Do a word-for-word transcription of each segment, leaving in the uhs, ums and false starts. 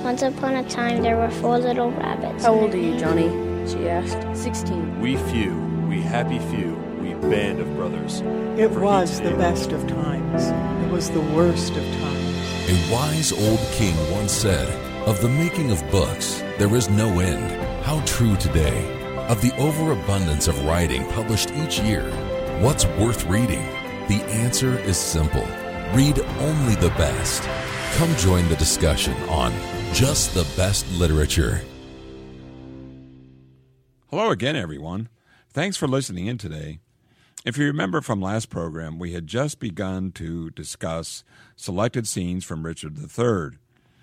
Once upon a time, there were four little rabbits. How old are you, Johnny? She asked. Sixteen. We few, we happy few, we band of brothers. It For was each the day- best of times. It was the worst of times. A wise old king once said, "Of the making of books, there is no end." How true today. Of the overabundance of writing published each year, what's worth reading? The answer is simple. Read only the best. Come join the discussion on Just the Best Literature. Hello again, everyone. Thanks for listening in today. If you remember from last program, we had just begun to discuss selected scenes from Richard the Third.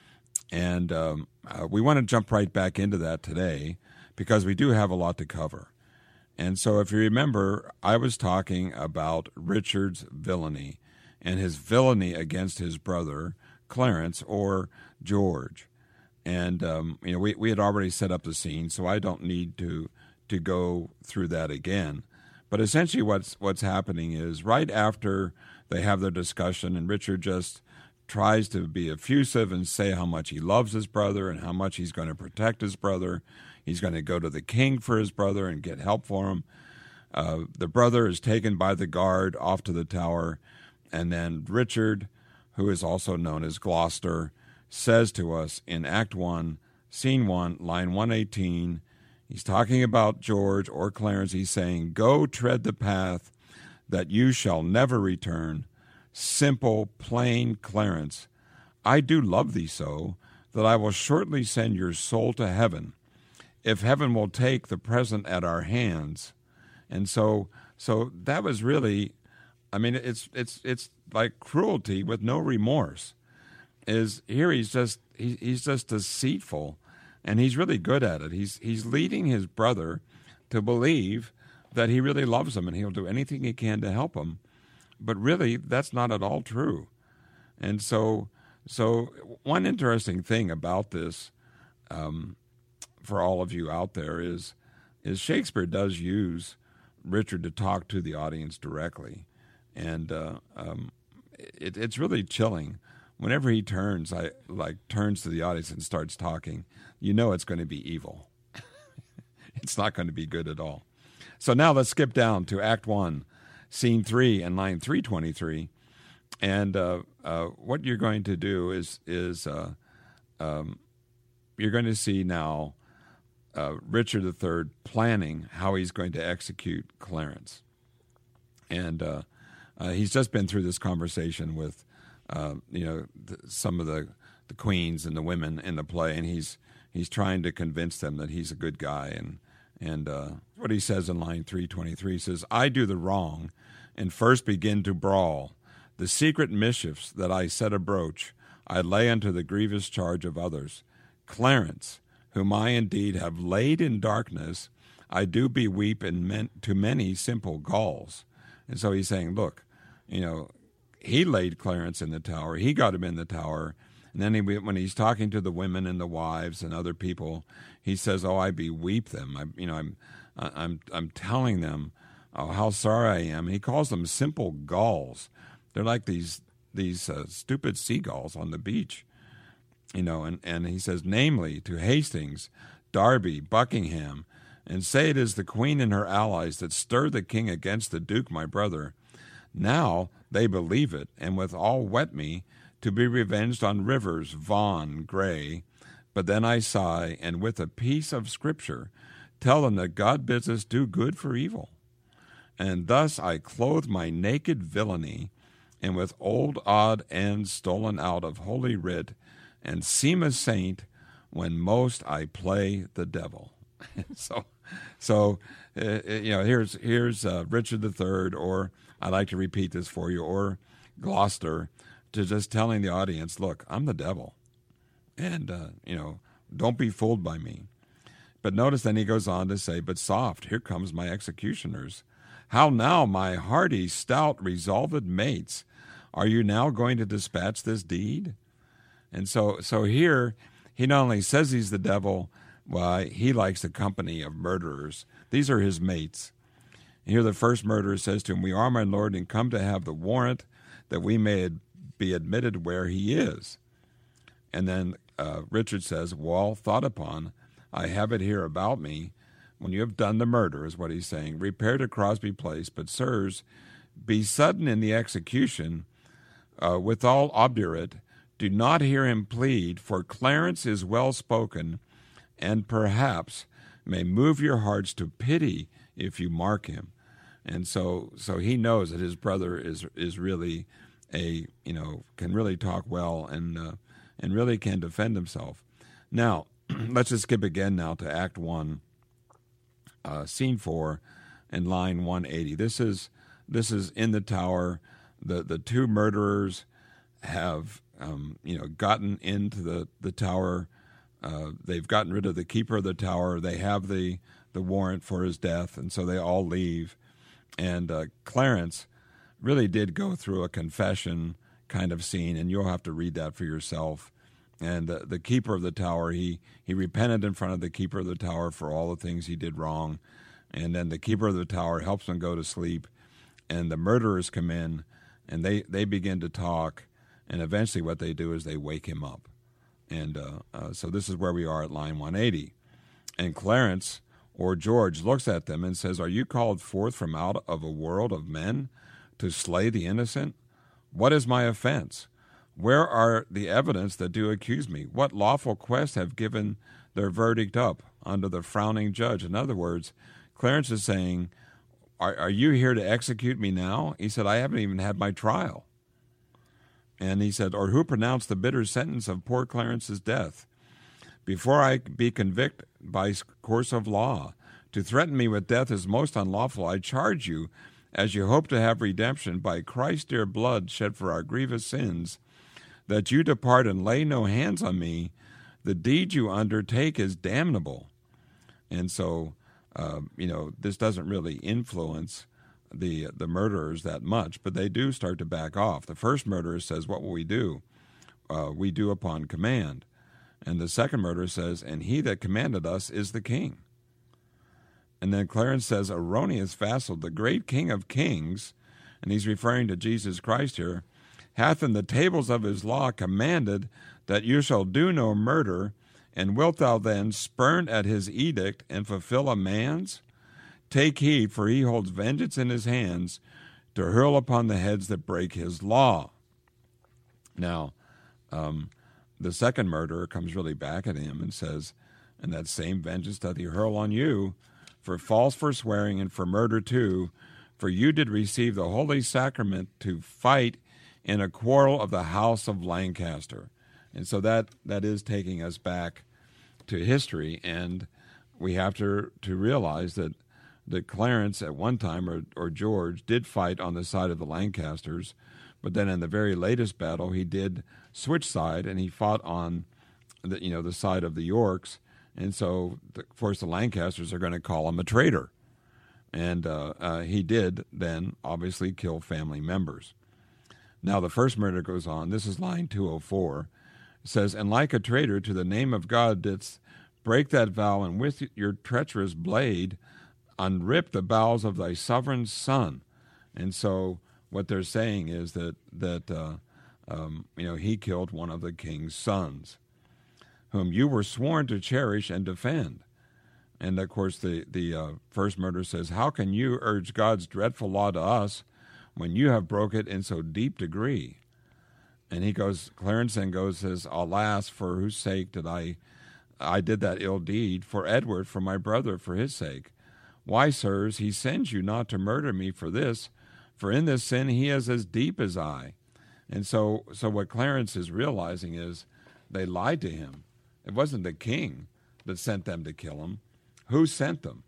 And um, uh, we want to jump right back into that today because we do have a lot to cover. And so if you remember, I was talking about Richard's villainy and his villainy against his brother, Clarence, or George. And, um, you know, we, we had already set up the scene, so I don't need to to go through that again. But essentially what's what's happening is right after they have their discussion and Richard just tries to be effusive and say how much he loves his brother and how much he's going to protect his brother. He's going to go to the king for his brother and get help for him. Uh, the brother is taken by the guard off to the tower, and then Richard, who is also known as Gloucester, says to us in Act one, Scene one, line one eighteen, he's talking about George or Clarence. He's saying, "Go tread the path that you shall never return. Simple, plain Clarence, I do love thee so, that I will shortly send your soul to heaven, if heaven will take the present at our hands." And so so that was really, I mean, it's it's it's like cruelty with no remorse. Is here he's just he, he's just deceitful, and he's really good at it. He's he's leading his brother to believe that he really loves him and he'll do anything he can to help him. But really, that's not at all true. And so so one interesting thing about this, um, for all of you out there, is is Shakespeare does use Richard to talk to the audience directly, and uh, um, it, it's really chilling. Whenever he turns, I like turns to the audience and starts talking, you know it's going to be evil. It's not going to be good at all. So now let's skip down to Act One, Scene Three, and line three twenty-three. And uh, uh, what you're going to do is is uh, um, you're going to see now uh, Richard the Third planning how he's going to execute Clarence, and uh, uh, he's just been through this conversation with. Uh, you know, th- some of the, the queens and the women in the play, and he's he's trying to convince them that he's a good guy. And and uh, what he says in line three twenty-three says, "I do the wrong, and first begin to brawl. The secret mischiefs that I set abroach, I lay unto the grievous charge of others. Clarence, whom I indeed have laid in darkness, I do beweep in men- to many simple Gauls." And so he's saying, look, you know, he laid Clarence in the tower. He got him in the tower. And then he, when he's talking to the women and the wives and other people, he says, "Oh, I beweep them. I, you know, I'm, I'm, I'm telling them oh, how sorry I am." He calls them simple Gauls. They're like these these uh, stupid seagulls on the beach, you know. And, and he says, "Namely, to Hastings, Derby, Buckingham, and say it is the queen and her allies that stir the king against the duke my brother. Now they believe it, and withal wet me to be revenged on Rivers, Vaughan, Gray. But then I sigh, and with a piece of scripture tell them that God bids us do good for evil. And thus I clothe my naked villainy, and with old odd ends stolen out of holy writ, and seem a saint when most I play the devil." so, so uh, you know, here's here's uh, Richard the Third, or I like to repeat this for you, or Gloucester, to just telling the audience, look, I'm the devil, and, uh, you know, don't be fooled by me. But notice then he goes on to say, "But soft, here comes my executioners. How now, my hardy, stout, resolved mates, are you now going to dispatch this deed?" And so, so here, he not only says he's the devil, well, he likes the company of murderers. These are his mates. Here the first murderer says to him, "We are, my lord, and come to have the warrant that we may ad- be admitted where he is." And then uh, Richard says, well, thought upon, I have it here about me. When you have done the murder, is what he's saying, repair to Crosby Place, but sirs, be sudden in the execution, uh, withal obdurate. Do not hear him plead, for Clarence is well spoken, and perhaps may move your hearts to pity if you mark him. And so, so he knows that his brother is is really a you know can really talk well and uh, and really can defend himself. Now, let's just skip again now to Act One, uh, Scene Four, and line one eighty. This is this is in the tower. The the two murderers have um, you know gotten into the the tower. Uh, they've gotten rid of the keeper of the tower. They have the the warrant for his death, and so they all leave. And uh, Clarence really did go through a confession kind of scene, and you'll have to read that for yourself. And uh, the keeper of the tower, he, he repented in front of the keeper of the tower for all the things he did wrong. And then the keeper of the tower helps him go to sleep. And the murderers come in, and they, they begin to talk. And eventually what they do is they wake him up. And uh, uh, so this is where we are at line one eighty. And Clarence, or George, looks at them and says, are you called forth from out of a world of men to slay the innocent? What is my offense? Where are the evidence that do accuse me? What lawful quest have given their verdict up under the frowning judge? In other words, Clarence is saying, are, are you here to execute me now? He said, I haven't even had my trial. And he said, or who pronounced the bitter sentence of poor Clarence's death? Before I be convicted by course of law, to threaten me with death is most unlawful. I charge you, as you hope to have redemption by Christ's dear blood shed for our grievous sins, that you depart and lay no hands on me. The deed you undertake is damnable. And so, uh, you know, this doesn't really influence the the murderers that much, but they do start to back off. The first murderer says, what will we do? Uh, we do upon command. And the second murderer says, and he that commanded us is the king. And then Clarence says, erroneous vassal, the great King of kings, and he's referring to Jesus Christ here, hath in the tables of his law commanded that you shall do no murder, and wilt thou then spurn at his edict and fulfill a man's? Take heed, for he holds vengeance in his hands to hurl upon the heads that break his law. Now, um, the second murderer comes really back at him and says, and that same vengeance doth he hurl on you, for false forswearing and for murder too, for you did receive the holy sacrament to fight in a quarrel of the house of Lancaster. And so that, that is taking us back to history, and we have to, to realize that, that Clarence at one time, or, or George, did fight on the side of the Lancasters, but then in the very latest battle, he did switch side, and he fought on the, you know, the side of the Yorks. And so, of course, the Lancasters are going to call him a traitor. And uh, uh, he did then obviously kill family members. Now, the first murder goes on. This is line two oh four. It says, and like a traitor to the name of God didst break that vow, and with your treacherous blade unrip the bowels of thy sovereign son. And so what they're saying is that, that uh, um, you know, he killed one of the king's sons, whom you were sworn to cherish and defend. And, of course, the, the uh, first murderer says, how can you urge God's dreadful law to us when you have broke it in so deep degree? And he goes, Clarence then goes, says, alas, for whose sake did I, I did that ill deed? For Edward, for my brother, for his sake. Why, sirs, he sends you not to murder me for this, for in this sin he is as deep as I. And so, so what Clarence is realizing is they lied to him. It wasn't the king that sent them to kill him. Who sent them?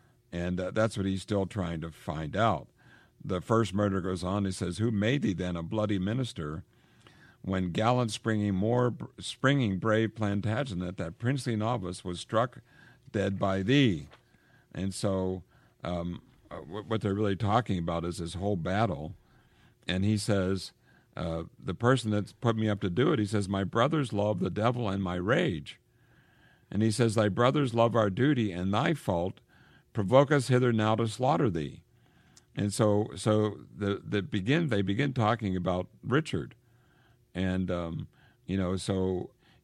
And uh, that's what he's still trying to find out. The first murder goes on. He says, who made thee then a bloody minister, when gallant springing more springing brave Plantagenet, that princely novice, was struck dead by thee? And so um, what they're really talking about is this whole battle. And he says, uh, the person that's put me up to do it, he says, my brothers love the devil and my rage. And he says, thy brothers love our duty, and thy fault provoke us hither now to slaughter thee. And so so the, the begin they begin talking about Richard. And, um, you know, so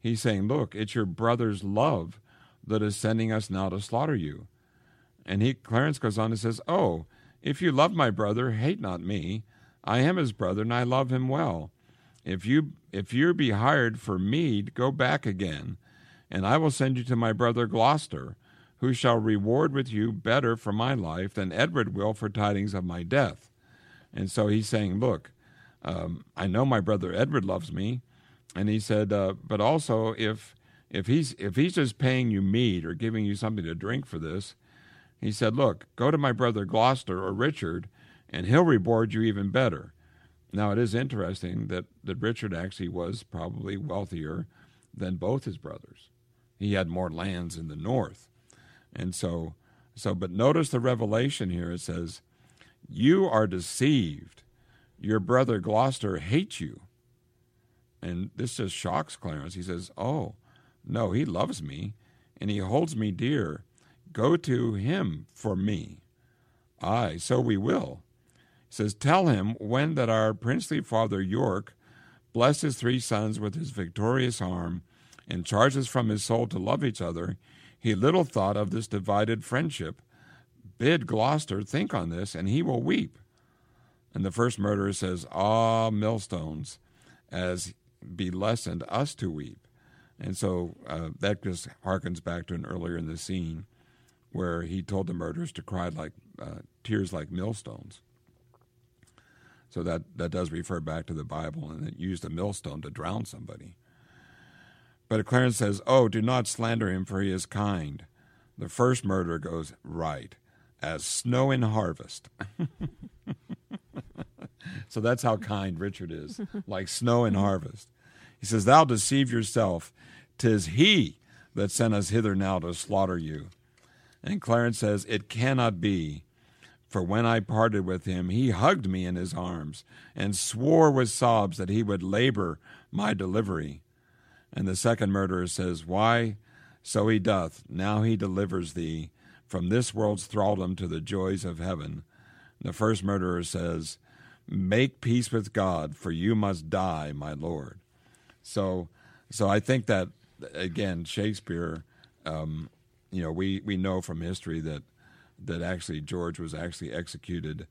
he's saying, look, it's your brother's love that is sending us now to slaughter you. And he, Clarence goes on and says, oh, if you love my brother, hate not me. I am his brother, and I love him well. If you if you be hired for mead, go back again, and I will send you to my brother Gloucester, who shall reward with you better for my life than Edward will for tidings of my death. And so he's saying, look, um, I know my brother Edward loves me, and he said, uh, but also if if he's if he's just paying you mead or giving you something to drink for this, he said, look, go to my brother Gloucester or Richard, and he'll reward you even better. Now, it is interesting that, that Richard actually was probably wealthier than both his brothers. He had more lands in the north. And so, so, but notice the revelation here. It says, you are deceived. Your brother Gloucester hates you. And this just shocks Clarence. He says, oh, no, he loves me, and he holds me dear. Go to him for me. Aye, so we will. He says, tell him when that our princely father York blessed his three sons with his victorious arm and charges from his soul to love each other, he little thought of this divided friendship. Bid Gloucester think on this, and he will weep. And the first murderer says, ah, millstones, as be lessened us to weep. And so uh, that just harkens back to an earlier in the scene where he told the murderers to cry like uh, tears like millstones. So that, that does refer back to the Bible, and it used a millstone to drown somebody. But Clarence says, oh, do not slander him, for he is kind. The first murderer goes, right, as snow in harvest. So that's how kind Richard is, like snow in harvest. He says, thou deceive yourself. 'Tis he that sent us hither now to slaughter you. And Clarence says, it cannot be. For when I parted with him, he hugged me in his arms and swore with sobs that he would labor my delivery. And the second murderer says, why, so he doth. Now he delivers thee from this world's thraldom to the joys of heaven. And the first murderer says, make peace with God, for you must die, my Lord. So so I think that, again, Shakespeare, um, you know, we, we know from history that that actually George was actually executed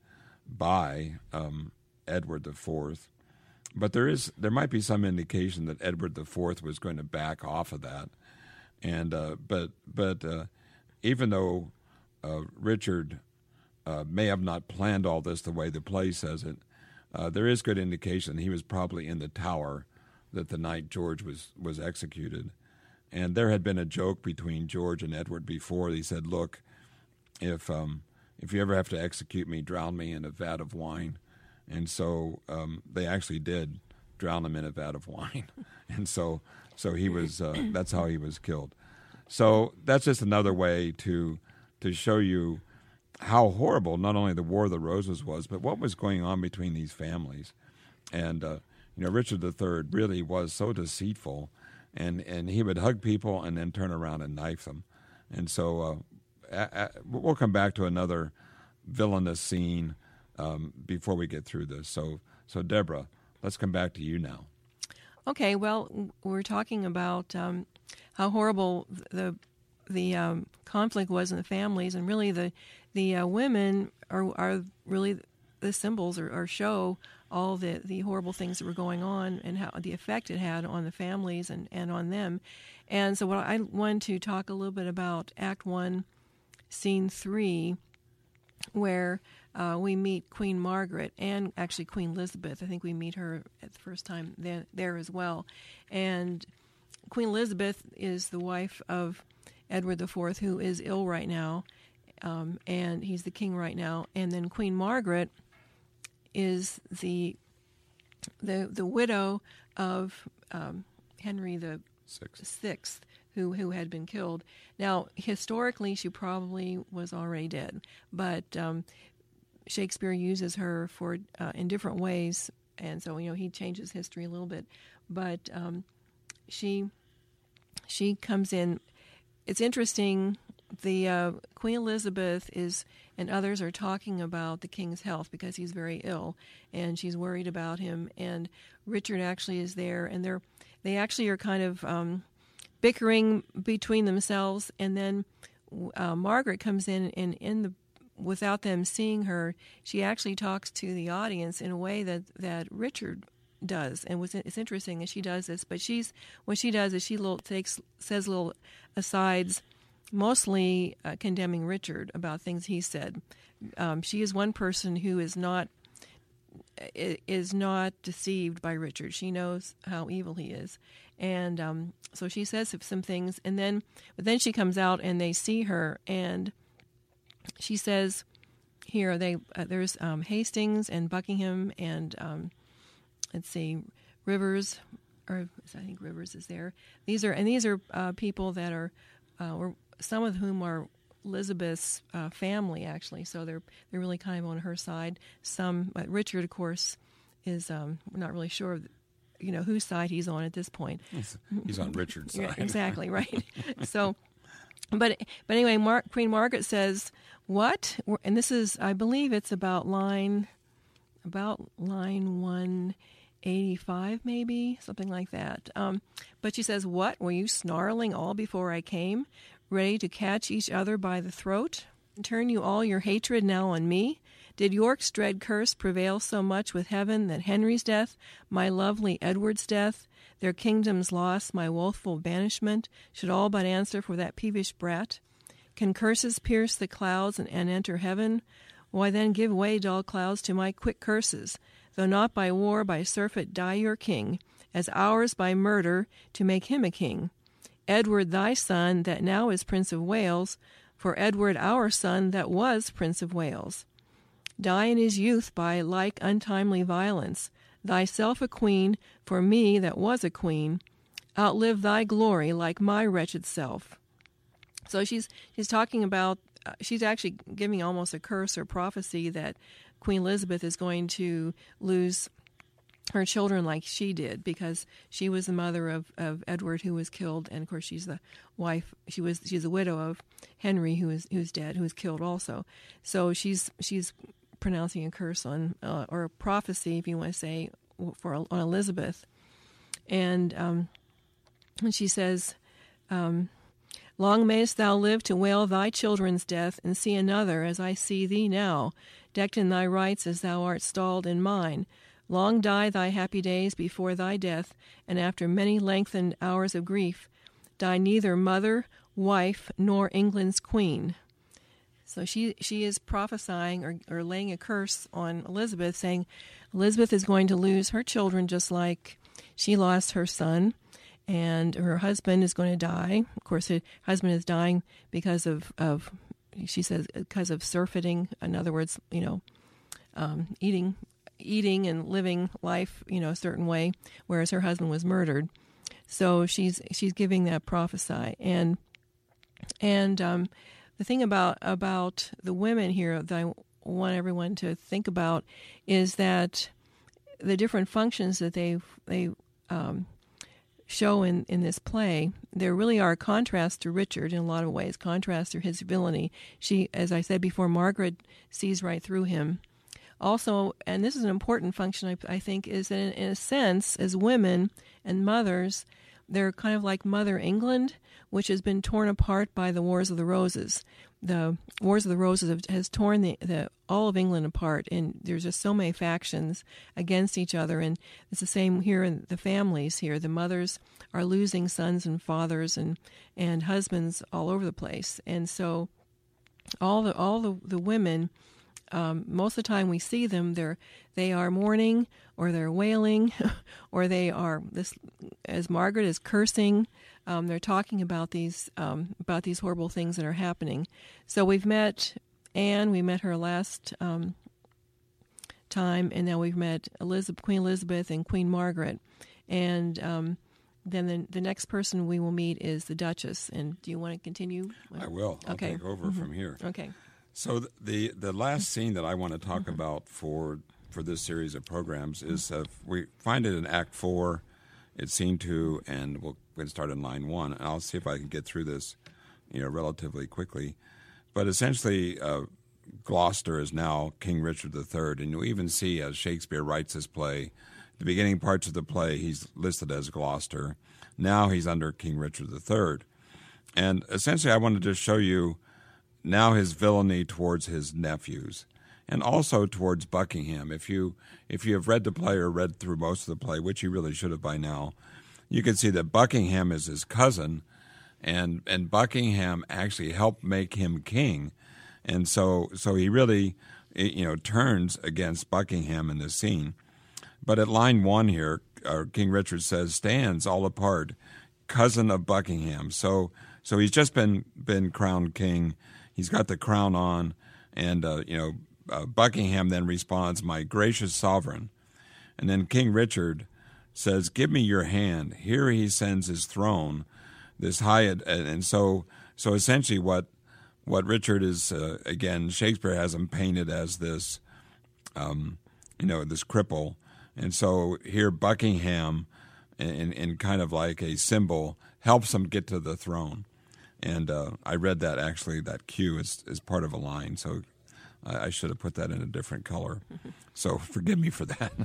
by um, Edward the Fourth. But there is there might be some indication that Edward the Fourth was going to back off of that. And uh, but but uh, even though uh, Richard uh, may have not planned all this the way the play says it, uh, there is good indication he was probably in the tower that the night George was, was executed. And there had been a joke between George and Edward before. He said, look, if um, if you ever have to execute me, drown me in a vat of wine. And so um, they actually did drown him in a vat of wine. And so so he was uh, that's how he was killed. So that's just another way to to show you how horrible not only the War of the Roses was, but what was going on between these families. And uh, you know, Richard the Third really was so deceitful, and, and he would hug people and then turn around and knife them. And so uh, a, a, we'll come back to another villainous scene um, before we get through this. So, so Deborah, let's come back to you now. Okay, well, we're talking about um, how horrible the the um, conflict was in the families, and really the the uh, women are are really the symbols or, or show all the, the horrible things that were going on and how the effect it had on the families and, and on them. And so what I wanted to talk a little bit about Act One, Scene Three, where uh, we meet Queen Margaret and actually Queen Elizabeth. I think we meet her at the first time there, there as well. And Queen Elizabeth is the wife of Edward the Fourth, who is ill right now, um, and he's the king right now. And then Queen Margaret is the the the widow of um, Henry the Sixth. Sixth, who who had been killed. Now, historically, she probably was already dead, but um, Shakespeare uses her for uh, in different ways, and so you know he changes history a little bit. But um, she she comes in. It's interesting the uh, Queen Elizabeth is and others are talking about the king's health because he's very ill, and she's worried about him. And Richard actually is there, and they're they actually are kind of um, bickering between themselves. And then uh, Margaret comes in, and in the without them seeing her, she actually talks to the audience in a way that, that Richard does. And what's, it's interesting that she does this, but she's what she does is she little takes says little asides, mostly uh, condemning Richard about things he said. Um, she is one person who is not is not deceived by Richard. She knows how evil he is, and um, so she says some things, and then but then she comes out and they see her, and she says, "Here they uh, there's um, Hastings and Buckingham and um, let's see, Rivers, or I think Rivers is there. These are and these are uh, people that are, uh, or some of whom are Elizabeth's uh, family actually. So they're they're really kind of on her side. Some uh, Richard, of course, is um, we're not really sure, you know, whose side he's on at this point. He's, he's on Richard's side. Yeah, exactly right. So. But but anyway, Mar- Queen Margaret says, "What?" And this is, I believe, it's about line, about line one eighty-five, maybe something like that. Um, but she says, "What? Were you snarling all before I came, ready to catch each other by the throat? Turn you all your hatred now on me? Did York's dread curse prevail so much with heaven that Henry's death, my lovely Edward's death, their kingdom's loss, my woeful banishment, should all but answer for that peevish brat? Can curses pierce the clouds and, and enter heaven? Why then give way, dull clouds, to my quick curses, though not by war, by surfeit die your king, as ours by murder, to make him a king. Edward thy son, that now is Prince of Wales, for Edward our son, that was Prince of Wales. Die in his youth by like untimely violence, thyself a queen, for me that was a queen, outlive thy glory like my wretched self." So she's she's talking about, uh, she's actually giving almost a curse or prophecy that Queen Elizabeth is going to lose her children like she did, because she was the mother of, of Edward, who was killed, and of course she's the wife. She was she's the widow of Henry, who is who's dead, who was killed also. So she's she's pronouncing a curse on, uh, or a prophecy, if you want to say, for on Elizabeth, and um, and she says, um, "Long mayst thou live to wail thy children's death, and see another as I see thee now, decked in thy rights as thou art stalled in mine. Long die thy happy days before thy death, and after many lengthened hours of grief, die neither mother, wife, nor England's queen." So she she is prophesying or, or laying a curse on Elizabeth, saying Elizabeth is going to lose her children just like she lost her son, and her husband is going to die. Of course, her husband is dying because of, of she says, because of surfeiting. In other words, you know, um, eating eating and living life, you know, a certain way, whereas her husband was murdered. So she's she's giving that prophecy. And and um, the thing about about the women here that I want everyone to think about is that the different functions that they they um, show in, in this play, there really are a contrast to Richard in a lot of ways, contrast to his villainy. She, as I said before, Margaret sees right through him. Also, and this is an important function, I, I think, is that in, in a sense, as women and mothers, they're kind of like Mother England, which has been torn apart by the Wars of the Roses. The Wars of the Roses have, has torn the, the all of England apart, and there's just so many factions against each other. And it's the same here in the families here. The mothers are losing sons and fathers and, and husbands all over the place. And so all the all the, the women, Um, most of the time we see them, they're they are mourning, or they're wailing, or they are this. As Margaret is cursing, um, they're talking about these um, about these horrible things that are happening. So we've met Anne. We met her last um, time, and now we've met Elizabeth, Queen Elizabeth, and Queen Margaret, and um, then the, the next person we will meet is the Duchess. And do you want to continue? I will. I'll okay. take over mm-hmm. from here. Okay. So the, the the last scene that I want to talk mm-hmm. about for for this series of programs is uh, we find it in Act Four. It's scene two, and we'll, we'll start in line one. And I'll see if I can get through this you know, relatively quickly. But essentially, uh, Gloucester is now King Richard the Third, and you even see as Shakespeare writes his play, the beginning parts of the play, he's listed as Gloucester. Now he's under King Richard the Third. And essentially, I wanted to show you now his villainy towards his nephews, and also towards Buckingham. If you if you have read the play or read through most of the play, which you really should have by now, you can see that Buckingham is his cousin, and and Buckingham actually helped make him king, and so so he really you know turns against Buckingham in this scene. But at line one here, uh, King Richard says, "Stands all apart, cousin of Buckingham." So so he's just been been crowned king. He's got the crown on, and uh, you know. Uh, Buckingham then responds, "My gracious sovereign." And then King Richard says, "Give me your hand." Here he sends his throne, this high, and, and so so essentially what what Richard is, uh, again, Shakespeare has him painted as this, um, you know, this cripple. And so here Buckingham, in, in kind of like a symbol, helps him get to the throne. And uh, I read that, actually, that cue is, is part of a line, so I should have put that in a different color, so forgive me for that.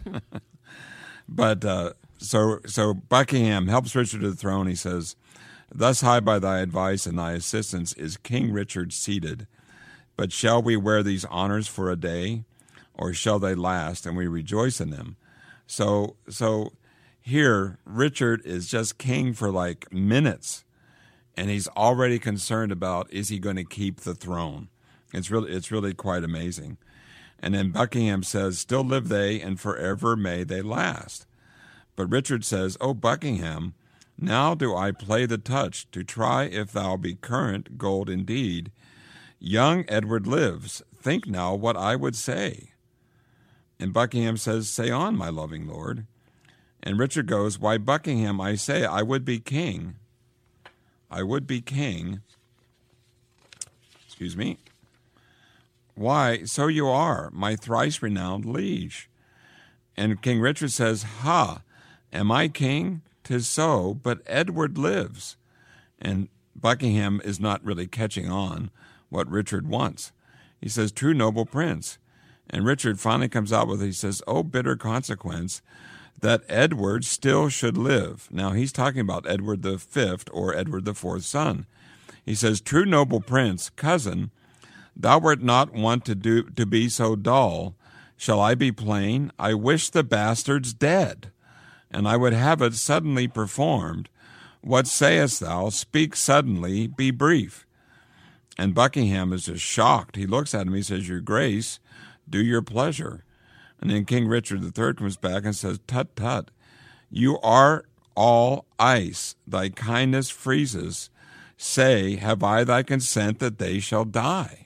But uh, so so Buckingham helps Richard to the throne. He says, "Thus high by thy advice and thy assistance is King Richard seated. But shall we wear these honors for a day, or shall they last, and we rejoice in them?" So so here Richard is just king for like minutes, and he's already concerned about, is he going to keep the throne? It's really, it's really quite amazing. And then Buckingham says, "Still live they, and forever may they last." But Richard says, "O Buckingham, now do I play the touch, to try if thou be current gold indeed. Young Edward lives, think now what I would say." And Buckingham says, "Say on, my loving lord." And Richard goes, "Why, Buckingham, I say I would be king. I would be king. Excuse me. Why, so you are, my thrice-renowned liege." And King Richard says, "Ha, am I king? 'Tis so, but Edward lives." And Buckingham is not really catching on what Richard wants. He says, "True noble prince." And Richard finally comes out with, he says, "Oh, bitter consequence, that Edward still should live." Now, he's talking about Edward the Fifth or Edward the Fourth's son. He says, "True noble prince, cousin, thou wert not wont to do to be so dull. Shall I be plain? I wish the bastard's dead, and I would have it suddenly performed. What sayest thou? Speak suddenly, be brief." And Buckingham is just shocked. He looks at him, he says, "Your grace, do your pleasure." And then King Richard the Third comes back and says, "Tut, tut, you are all ice, thy kindness freezes. Say, have I thy consent that they shall die?"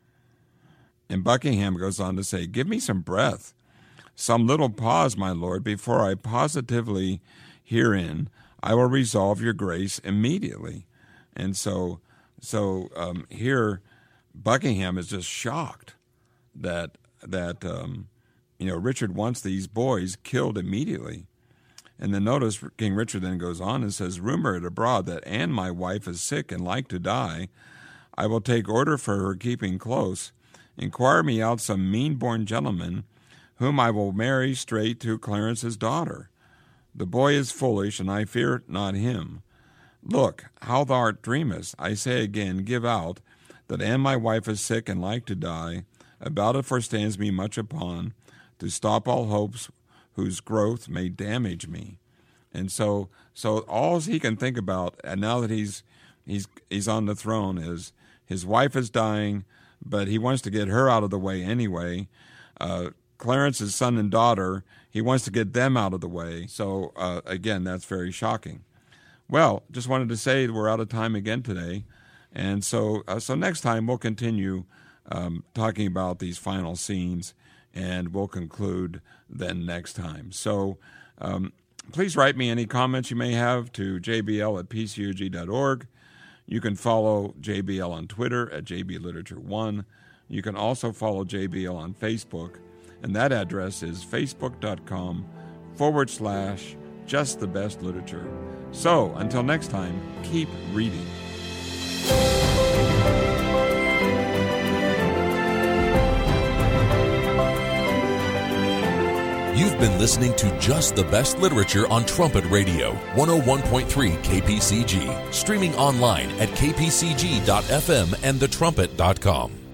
And Buckingham goes on to say, "Give me some breath, some little pause, my lord, before I positively herein I will resolve your grace immediately." And so so um, here Buckingham is just shocked that that um, you know Richard wants these boys killed immediately. And then notice King Richard then goes on and says, "Rumor it abroad that Anne my wife is sick and like to die. I will take order for her keeping close. Inquire me out some mean-born gentleman, whom I will marry straight to Clarence's daughter. The boy is foolish, and I fear not him. Look, how thou art dreamest. I say again, give out, that Anne my wife is sick and like to die. About it forstands me much upon, to stop all hopes whose growth may damage me." And so so all he can think about, and now that he's he's he's on the throne, is his wife is dying, but he wants to get her out of the way anyway. Uh, Clarence's son and daughter, he wants to get them out of the way. So, uh, again, that's very shocking. Well, just wanted to say we're out of time again today. And so uh, so next time we'll continue um, talking about these final scenes, and we'll conclude then next time. So um, please write me any comments you may have to j b l at p c u g dot org. You can follow J B L on Twitter at j b literature one. You can also follow J B L on Facebook, and that address is facebook.com forward slash just the best literature. So until next time, keep reading. You've been listening to Just the Best Literature on Trumpet Radio, one oh one point three K P C G, streaming online at k p c g dot f m and the trumpet dot com.